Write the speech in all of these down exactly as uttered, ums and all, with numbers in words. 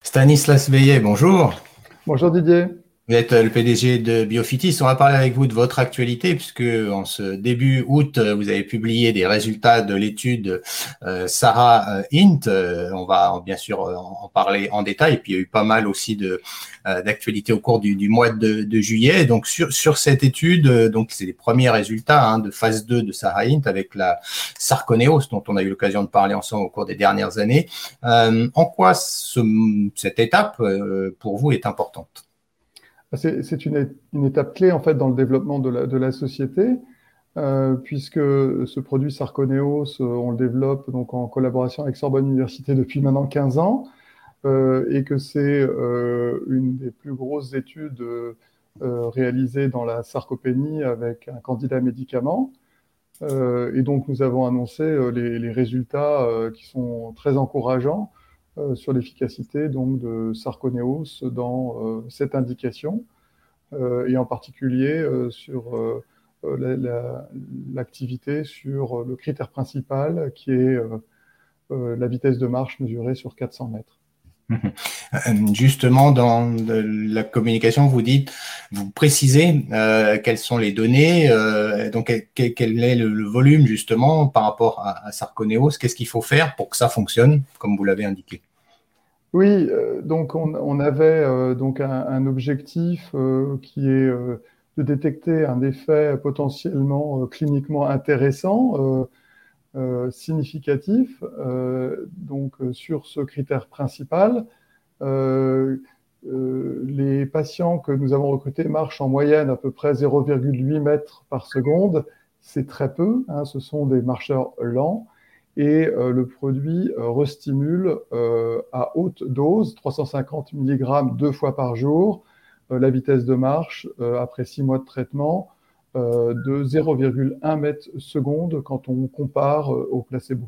Stanislas Veillet, bonjour. Bonjour Didier. Vous êtes le P D G de Biofitis. On va parler avec vous de votre actualité puisque en ce début août, vous avez publié des résultats de l'étude euh, Sarah Int. Euh, on va bien sûr en parler en détail. Et puis il y a eu pas mal aussi de euh, d'actualités au cours du, du mois de, de juillet. Donc sur sur cette étude, euh, donc c'est les premiers résultats hein, de phase deux de Sarah Int avec la sarconéose dont on a eu l'occasion de parler ensemble au cours des dernières années. Euh, en quoi ce, cette étape euh, pour vous est importante? C'est, c'est une, une étape clé en fait dans le développement de la, de la société, euh, puisque ce produit Sarconeos, euh, on le développe donc en collaboration avec Sorbonne Université depuis maintenant quinze ans, euh, et que c'est euh, une des plus grosses études euh, réalisées dans la sarcopénie avec un candidat médicament. Euh, et donc nous avons annoncé euh, les, les résultats euh, qui sont très encourageants euh, sur l'efficacité donc de Sarconeos dans euh, cette indication. Euh, et en particulier euh, sur euh, la, la, l'activité sur le critère principal qui est euh, euh, la vitesse de marche mesurée sur quatre cents mètres. Justement, dans la communication, vous dites, vous précisez euh, quelles sont les données, euh, donc quel, quel est le, le volume justement par rapport à, à Sarconeos, qu'est-ce qu'il faut faire pour que ça fonctionne, comme vous l'avez indiqué. Oui, euh, donc on, on avait euh, donc un, un objectif euh, qui est euh, de détecter un effet potentiellement euh, cliniquement intéressant, euh, euh, significatif, euh, donc euh, sur ce critère principal. Euh, euh, les patients que nous avons recrutés marchent en moyenne à peu près zéro virgule huit mètres par seconde. C'est très peu, hein, ce sont des marcheurs lents. Et euh, le produit euh, restimule euh, à haute dose, trois cent cinquante milligrammes deux fois par jour, euh, la vitesse de marche euh, après six mois de traitement euh, de zéro virgule un mètre seconde quand on compare euh, au placebo.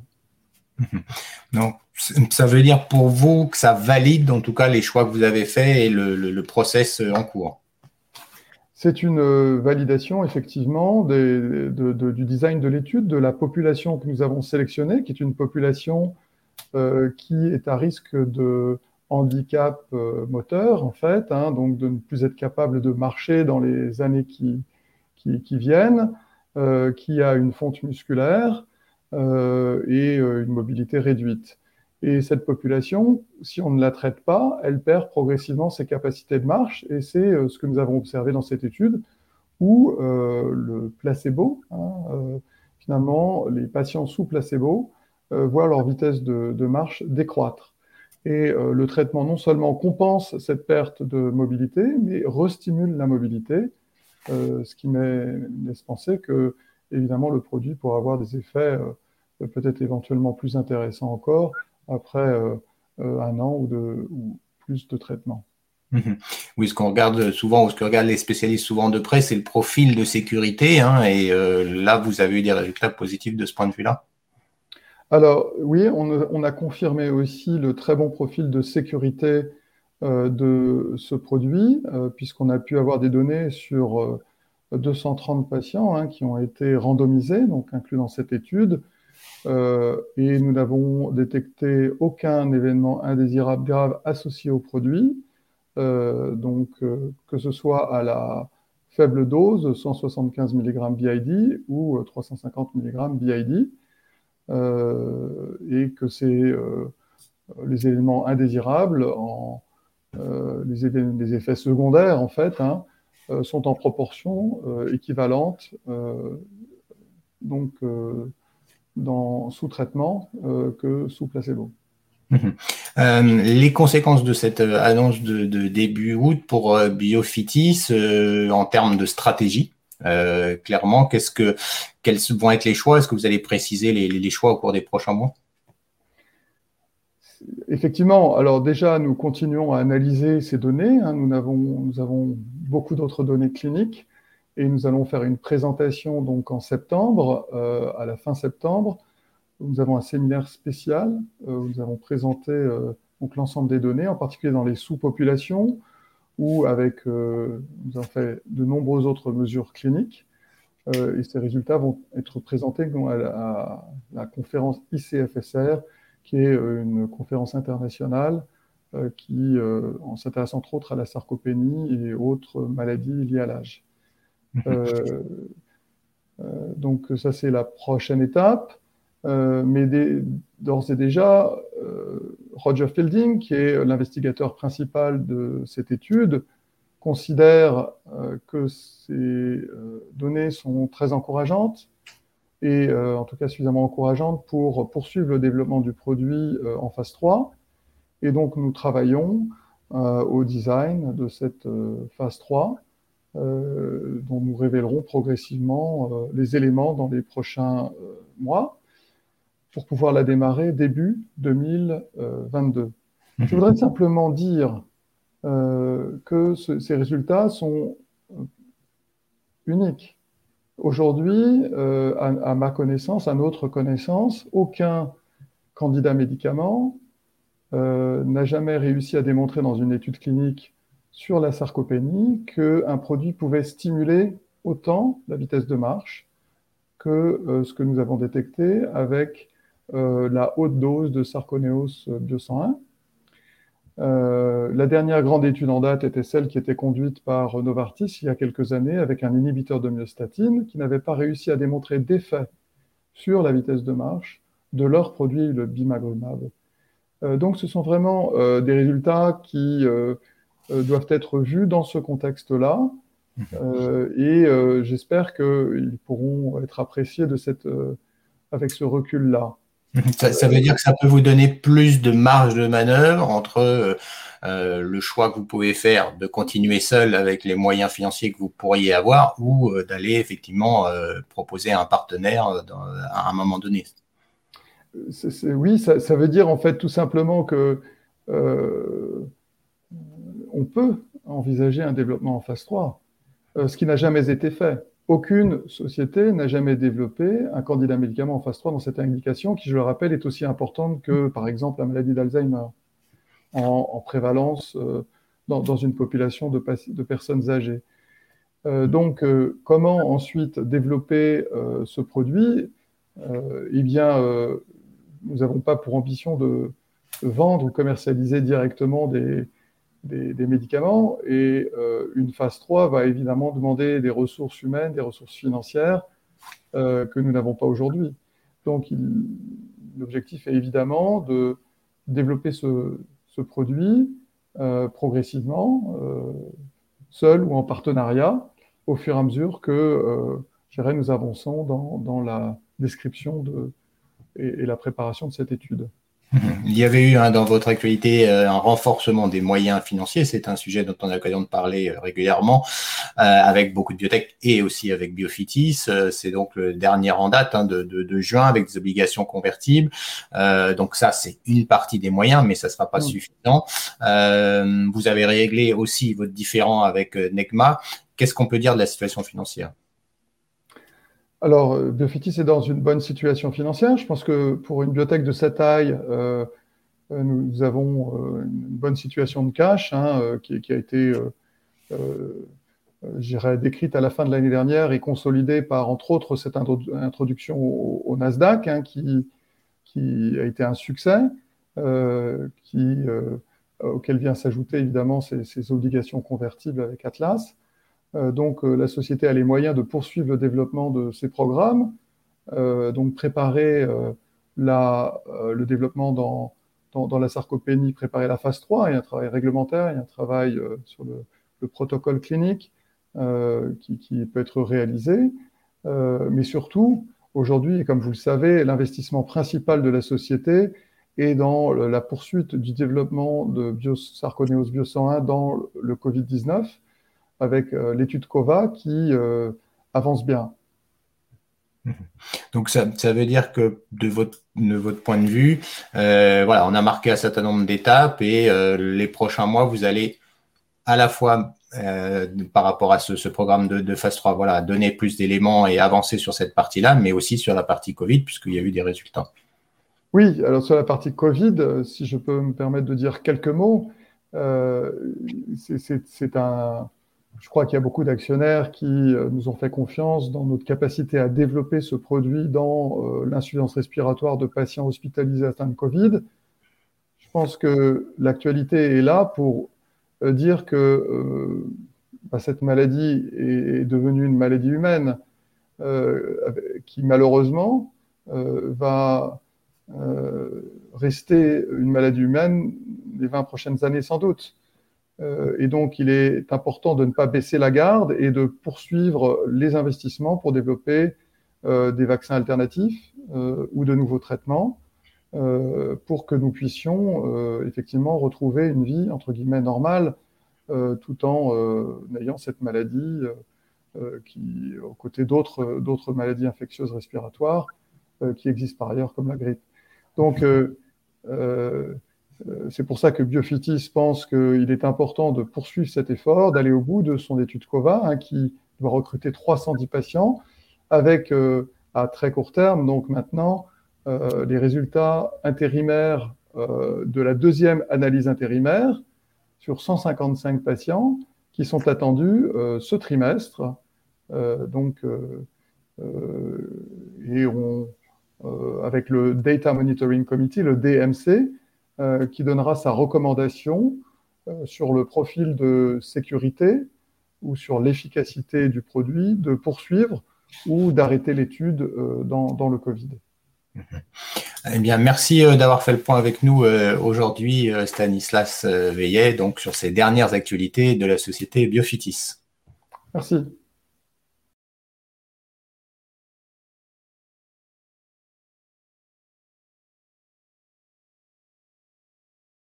Donc, ça veut dire pour vous que ça valide en tout cas les choix que vous avez faits et le, le, le process en cours. C'est une validation, effectivement, des, de, de, du design de l'étude, de la population que nous avons sélectionnée, qui est une population euh, qui est à risque de handicap euh, moteur, en fait, hein, donc de ne plus être capable de marcher dans les années qui, qui, qui viennent, euh, qui a une fonte musculaire euh, et euh, une mobilité réduite. Et cette population, si on ne la traite pas, elle perd progressivement ses capacités de marche, et c'est euh, ce que nous avons observé dans cette étude, où euh, le placebo, hein, euh, finalement, les patients sous placebo euh, voient leur vitesse de, de marche décroître. Et euh, le traitement non seulement compense cette perte de mobilité, mais restimule la mobilité, euh, ce qui me laisse penser que, évidemment, le produit pourra avoir des effets euh, peut-être éventuellement plus intéressants encore après euh, euh, un an ou, de, ou plus de traitement. Oui, ce qu'on regarde souvent, ou ce que regardent les spécialistes souvent de près, c'est le profil de sécurité. Hein, et euh, là, vous avez eu des résultats positifs de ce point de vue-là. Alors oui, on, on, a confirmé aussi le très bon profil de sécurité euh, de ce produit, euh, puisqu'on a pu avoir des données sur euh, deux cent trente patients hein, qui ont été randomisés, donc inclus dans cette étude, euh, et nous n'avons détecté aucun événement indésirable grave associé au produit, euh, donc euh, que ce soit à la faible dose, cent soixante-quinze milligrammes B I D ou euh, trois cent cinquante milligrammes B I D. Euh, et que c'est euh, les éléments indésirables, en, euh, les, les, effets secondaires en fait, hein, euh, sont en proportion euh, équivalente euh, donc euh, dans, sous traitement euh, que sous placebo. Mmh. Euh, les conséquences de cette annonce de, de début août pour euh, Biofitis euh, en termes de stratégie, euh, clairement, qu'est-ce que, quels vont être les choix? Est-ce que vous allez préciser les, les choix au cours des prochains mois? Effectivement, alors déjà, nous continuons à analyser ces données. Hein. Nous, avons, nous avons beaucoup d'autres données cliniques et nous allons faire une présentation donc en septembre, euh, à la fin septembre. Nous avons un séminaire spécial euh, où nous avons présenté euh, donc l'ensemble des données, en particulier dans les sous-populations, où avec, euh, nous avons fait de nombreuses autres mesures cliniques. Euh, et ces résultats vont être présentés à la, à la conférence I C F S R, qui est une conférence internationale euh, qui euh, s'intéresse entre autres à la sarcopénie et autres maladies liées à l'âge. Euh, euh, donc ça, c'est la prochaine étape. Euh, mais d'ores et déjà, euh, Roger Fielding, qui est l'investigateur principal de cette étude, considère euh, que ces euh, données sont très encourageantes et euh, en tout cas suffisamment encourageantes pour poursuivre le développement du produit euh, en phase trois. Et donc nous travaillons euh, au design de cette euh, phase trois, euh, dont nous révélerons progressivement euh, les éléments dans les prochains euh, mois, pour pouvoir la démarrer début deux mille vingt-deux. Je voudrais simplement dire euh, que ce, ces résultats sont uniques. Aujourd'hui, euh, à, à ma connaissance, à notre connaissance, aucun candidat médicament euh, n'a jamais réussi à démontrer dans une étude clinique sur la sarcopénie qu'un produit pouvait stimuler autant la vitesse de marche que euh, ce que nous avons détecté avec euh, la haute dose de Sarconeos bio cent un. Euh, la dernière grande étude en date était celle qui était conduite par Novartis il y a quelques années avec un inhibiteur de myostatine qui n'avait pas réussi à démontrer d'effet sur la vitesse de marche de leur produit, le bimagrumab. Euh, donc ce sont vraiment euh, des résultats qui euh, euh, doivent être vus dans ce contexte-là. Euh, et euh, j'espère qu'ils pourront être appréciés de cette, euh, avec ce recul-là. Ça, ça veut dire que ça peut vous donner plus de marge de manœuvre entre euh, euh, le choix que vous pouvez faire de continuer seul avec les moyens financiers que vous pourriez avoir ou euh, d'aller effectivement euh, proposer un partenaire dans, à un moment donné. C'est, c'est, oui, ça, ça veut dire en fait tout simplement que euh, on peut envisager un développement en phase trois, euh, ce qui n'a jamais été fait. Aucune société n'a jamais développé un candidat médicament en phase trois dans cette indication qui, je le rappelle, est aussi importante que, par exemple, la maladie d'Alzheimer en, en prévalence euh, dans, dans une population de, de personnes âgées. Euh, donc, euh, comment ensuite développer euh, ce produit? euh, Eh bien, euh, nous n'avons pas pour ambition de, de vendre ou commercialiser directement des, Des, des médicaments, et euh, une phase trois va évidemment demander des ressources humaines, des ressources financières euh, que nous n'avons pas aujourd'hui. Donc l'objectif est évidemment de développer ce, ce produit euh, progressivement, euh, seul ou en partenariat, au fur et à mesure que euh, je dirais, nous avançons dans, dans la description de, et, et la préparation de cette étude. Il y avait eu hein, dans votre actualité euh, un renforcement des moyens financiers. C'est un sujet dont on a l'occasion de parler euh, régulièrement euh, avec beaucoup de biotech et aussi avec Biofitis. Euh, c'est donc le dernier en date hein, de, de, de juin avec des obligations convertibles. Euh, donc ça, c'est une partie des moyens, mais ça ne sera pas mmh. suffisant. Euh, vous avez réglé aussi votre différend avec euh, Necma. Qu'est-ce qu'on peut dire de la situation financière ? Alors, Biofitis est dans une bonne situation financière. Je pense que pour une biotech de cette taille, euh, nous avons euh, une bonne situation de cash hein, euh, qui, qui a été, euh, euh, je dirais, décrite à la fin de l'année dernière et consolidée par, entre autres, cette introduction au, au Nasdaq hein, qui, qui a été un succès, euh, qui, euh, auquel vient s'ajouter évidemment ces, ces obligations convertibles avec Atlas. Euh, donc, euh, la société a les moyens de poursuivre le développement de ces programmes, euh, donc préparer euh, la, euh, le développement dans, dans, dans la sarcopénie, préparer la phase trois, il y a un travail réglementaire, il y a un travail euh, sur le, le protocole clinique euh, qui, qui peut être réalisé, euh, mais surtout, aujourd'hui, et comme vous le savez, l'investissement principal de la société est dans la poursuite du développement de bio, Sarconeos bio cent un dans le covid dix-neuf, avec euh, l'étude COVA qui euh, avance bien. Donc ça, ça veut dire que de votre, de votre point de vue, euh, voilà, on a marqué un certain nombre d'étapes et euh, les prochains mois, vous allez à la fois euh, par rapport à ce, ce programme de, de phase trois, voilà, donner plus d'éléments et avancer sur cette partie-là, mais aussi sur la partie Covid, puisqu'il y a eu des résultats. Oui, alors sur la partie Covid, si je peux me permettre de dire quelques mots, euh, c'est un... Je crois qu'il y a beaucoup d'actionnaires qui nous ont fait confiance dans notre capacité à développer ce produit dans euh, l'insuffisance respiratoire de patients hospitalisés atteints de Covid. Je pense que l'actualité est là pour euh, dire que euh, bah, cette maladie est devenue une maladie humaine euh, qui malheureusement euh, va euh, rester une maladie humaine les vingt prochaines années sans doute. Euh, et donc il est important de ne pas baisser la garde et de poursuivre les investissements pour développer euh, des vaccins alternatifs euh, ou de nouveaux traitements euh, pour que nous puissions euh, effectivement retrouver une vie entre guillemets normale euh, tout en euh, ayant cette maladie euh, qui, aux côtés d'autres d'autres maladies infectieuses respiratoires euh, qui existent par ailleurs comme la grippe. Donc euh, euh, c'est pour ça que Biofitis pense qu'il est important de poursuivre cet effort, d'aller au bout de son étude COVA, hein, qui doit recruter trois cent dix patients, avec euh, à très court terme, donc maintenant, euh, les résultats intérimaires euh, de la deuxième analyse intérimaire sur cent cinquante-cinq patients qui sont attendus euh, ce trimestre. Euh, donc, euh, euh, et on, euh, avec le Data Monitoring Committee, le D M C, euh, qui donnera sa recommandation euh, sur le profil de sécurité ou sur l'efficacité du produit, de poursuivre ou d'arrêter l'étude euh, dans, dans le Covid. Eh bien, merci euh, d'avoir fait le point avec nous euh, aujourd'hui, euh, Stanislas euh, Veillet, donc sur ces dernières actualités de la société Biofitis. Merci.